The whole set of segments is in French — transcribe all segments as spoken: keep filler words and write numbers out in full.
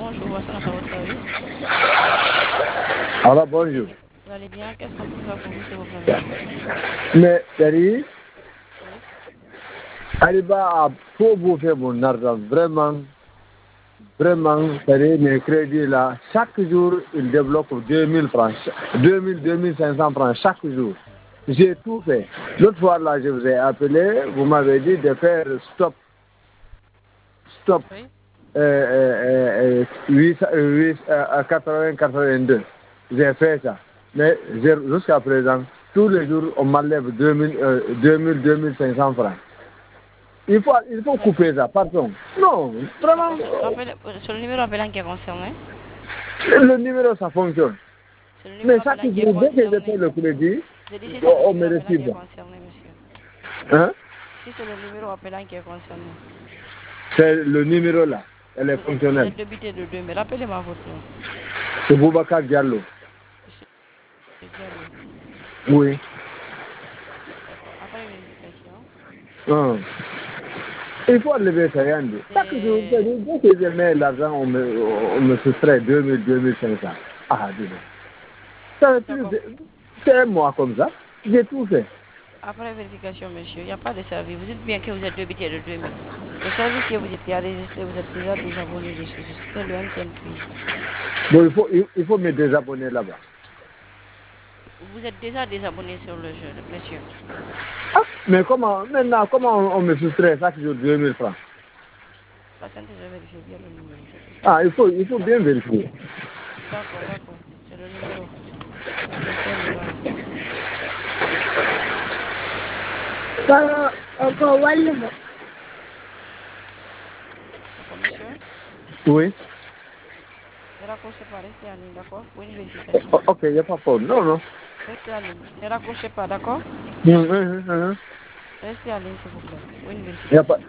bonjour, voici à votre service. Alors, bonjour. Vous allez bien? Qu'est-ce qu'on peut faire pour vous, s'il vous plaît, monsieur? Mais, Thierry, Oui. Ariba, pour vous faire mon argent, vraiment, vraiment, c'est mes crédits là, chaque jour, il débloque deux mille francs, deux mille, deux mille cinq cents francs chaque jour. J'ai tout fait. L'autre fois là, je vous ai appelé, vous m'avez dit de faire stop, stop, Oui. euh, euh, euh, huit, huit, euh, quatre-vingts, quatre-vingt-deux. J'ai fait ça. Mais jusqu'à présent, tous les jours, on m'enlève deux mille, euh, deux mille, deux mille cinq cents francs. Il faut, il faut couper ça, pardon. Non, vraiment. C'est le numéro appelant qui est concerné. Le numéro, ça fonctionne. C'est le Mais numéro chaque appelant qui est jour, dès que je fais concerné. le crédit, J'ai dit si c'est le on me numéro appelant qui est récibe. concerné, monsieur. Hein? Si c'est le numéro appelant qui est concerné. C'est le numéro là. Elle est Vous êtes, vous fonctionnelle. êtes débité de deux mille. Rappelez-moi votre nom. C'est Boubacar Diallo. Monsieur Diallo. Oui. D'accord. Après vérification. Hein. Il faut enlever ça, Yandy. Chaque jour, C'est... dès que je mets l'argent, on me, on me soustrait deux mille, deux mille cinq cents. Ah, dis donc. Ça fait plus D'accord. de... C'est un mois comme ça. J'ai tout fait. Après vérification, monsieur, il n'y a pas de service. Vous dites bien que vous êtes débité de deux mille. Le service que vous étiez enregistré, vous êtes déjà désabonné dessus. C'était le M T N Quiz. Bon, il faut, il, il faut me désabonner là-bas. Vous êtes déjà désabonné sur le jeu, monsieur. Ah, mais comment, maintenant, comment on, on me soustrait chaque jour deux mille francs? Patientez, je vérifie bien le numéro. Ah, il faut, il faut bien vérifier. D'accord, d'accord. C'est le numéro. Je fais le voir. Ça, encore, voilà. D'accord, monsieur. Oui. Ne raccrochez pas, restez en ligne, d'accord? Pour une vérification. O- ok, il n'y a pas de problème. Non, non. Restez en ligne. Ne raccrochez pas, d'accord? Hum, hum, hum, hum. Restez en ligne, s'il vous plaît. Pour une Il n'y a pas... vérification.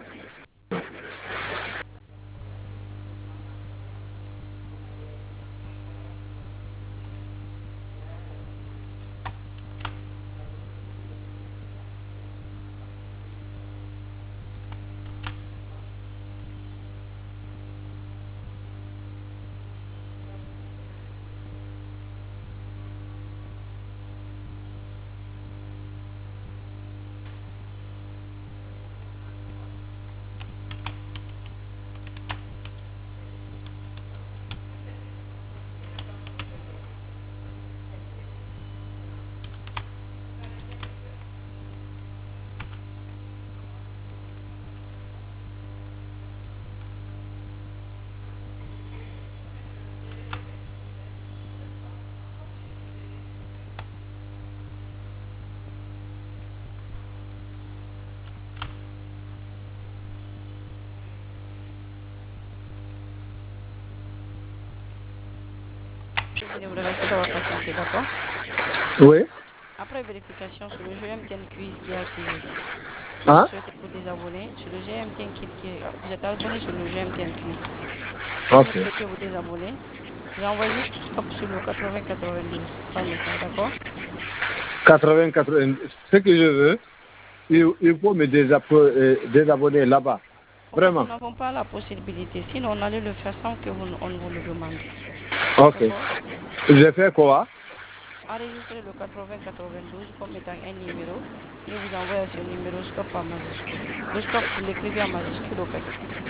Je vous remercie d'avoir patienté, d'accord? Oui. Après vérification sur le jeu M T N Quiz qui est activé. Si vous Hein? souhaitez vous désabonner, sur le jeu M T N Quiz qui est... Vous êtes abonné sur le jeu M T N Quiz. Si vous Ok. souhaitez vous désabonner, vous envoyez juste stop sur le quatre-vingts quatre-vingt-douze par message, d'accord? quatre-vingts, quatre-vingts. Ce que je veux, il, il faut me désapo- euh, désabonner là-bas. En fait, nous Vraiment. n'avons pas la possibilité. Sinon, on allait le faire sans que vous, on vous le demande. Ok. D'accord? Je fais quoi? Enregistrez le quatre-vingts quatre-vingt-douze comme étant un numéro et vous envoyez ce numéro stop en majuscule. Le stop, vous l'écrivez en majuscule au fait.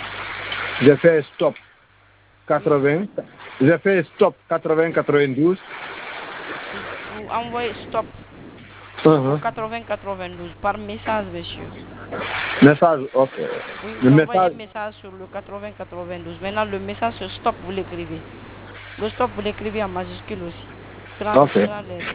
Je fais stop Oui. quatre-vingts. Je fais stop quatre-vingts, quatre-vingt-douze. Vous, vous envoyez stop au Uh-huh. quatre-vingts quatre-vingt-douze par message, monsieur. Message, ok. Oui, Le vous envoyez un message, message sur le quatre-vingts quatre-vingt-douze. Maintenant, le message sur stop, vous l'écrivez. Le stop, vous l'écrivez en majuscule aussi. Grand, ok. grand lettre.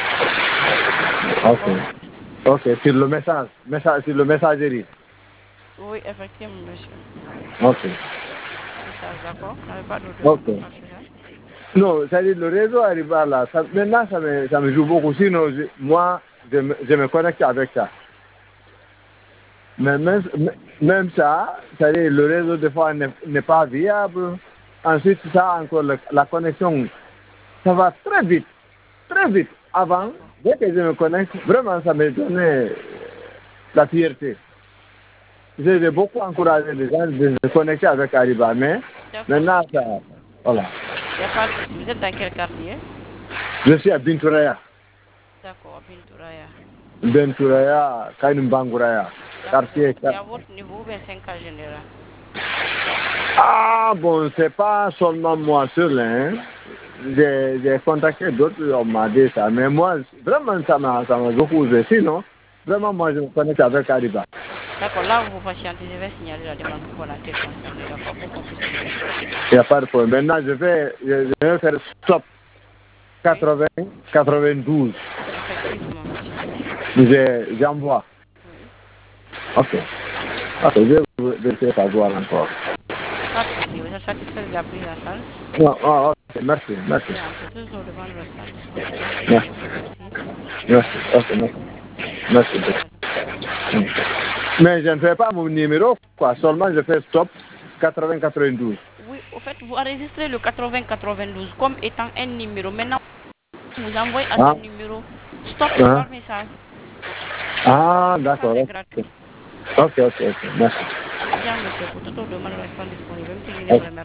Ok. D'accord? Ok, sur le message. Message sur le messagerie. Oui, effectivement, monsieur. Ok. Message, d'accord? Vous n'avez pas d'autre chose Ok. à part cela? Non, c'est-à-dire le réseau arrive à là. Ça, maintenant, ça me, ça me joue beaucoup. Sinon, je- moi, je me, je me connecte avec ça. Mais même, même ça, c'est-à-dire le réseau, des fois, n'est n'est pas viable. Ensuite, ça, encore, la, la connexion, ça va très vite. Très vite. Avant, D'accord. dès que je me connecte, vraiment, ça me donnait la fierté. J'ai beaucoup encouragé les gens de se connecter avec Ariba, mais D'accord, maintenant, ça, monsieur. Voilà. Il n'y a pas de souci. Vous êtes dans quel quartier? Je suis à Bintouraya. D'accord, à Bintouraya. Bintouraya, Kainumbangouraya. Quartier. C'est à votre niveau ou bien c'est un cas général? Ah bon, c'est pas seulement moi seul, hein. J'ai j'ai contacté d'autres, on m'a dit ça. Mais moi, vraiment, ça m'a ça m'a beaucoup aidé. Sinon, vraiment, moi, je me connecte avec Ariba. D'accord, là, vous patientez, je vais signaler la demande volontaire concernée, d'accord, pour qu'on puisse regarder. Il n'y a pas de problème. Maintenant, je vais, je je vais faire stop quatre-vingts, quatre-vingt-douze. Effectivement, monsieur. J'ai- J'envoie. Oui. Ok. Ok, je vais vous laisser savoir encore. Pas de souci, vous êtes satisfait de la prise en charge? Ah, ah, ok, merci, merci. Bien, c'est toujours devant le restaurant disponible. Je Merci, vous remercie. merci, ok, merci. Merci. Mais je ne fais pas mon numéro, quoi. Seulement je fais stop quatre-vingts quatre-vingt-douze. Oui, au fait, vous enregistrez le quatre-vingts quatre-vingt-douze comme étant un numéro. Maintenant, vous envoyez à Ah, ce numéro stop ah, par message. ah Le message d'accord. est Ok, gratuit. ok, ok, ok, merci. Bien, monsieur, pour toute autre demande, le restaurant disponible. Même si je Ok. remercie.